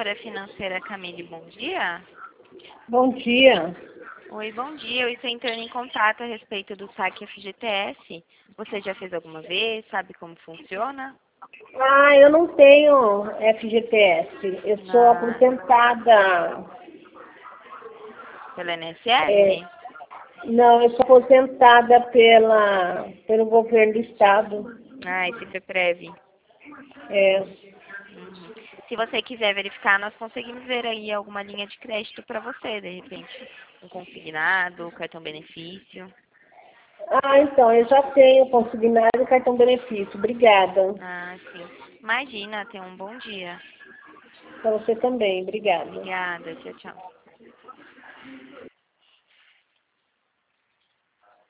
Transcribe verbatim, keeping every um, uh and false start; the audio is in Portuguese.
consultora financeira Camille, bom dia. Bom dia. Oi, bom dia. Eu estou entrando em contato a respeito do saque F G T S. Você já fez alguma vez? Sabe como funciona? Ah, eu não tenho F G T S. Eu sou Na... aposentada. Pelo I N S É, S? não, eu sou aposentada pela, pelo governo do estado. Ah, esse foi breve. É. Uhum. Se você quiser verificar, nós conseguimos ver aí alguma linha de crédito para você, de repente. Um consignado, cartão benefício. Ah, então, eu já tenho consignado e cartão benefício. Obrigada. Ah, sim. Imagina, tenha um bom dia. Para você também. Obrigada. Obrigada, tchau, tchau.